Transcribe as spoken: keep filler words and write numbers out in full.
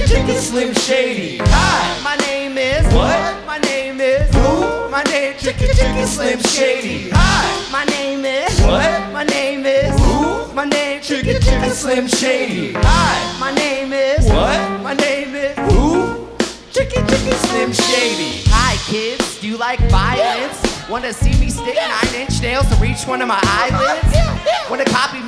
Chicken Slim Shady. Hi, My name is What? My name is Who? My name Chicken Chicken Slim Shady. Hi, My name is What? My name is Who? My name Chicken Chicken Slim Shady. Hi, My name is What? My name is who? Chicken Chicken Slim Shady. Hi kids, do you like violence? Wanna see me stick nine inch nails to reach one of my eyelids? Wanna copy me?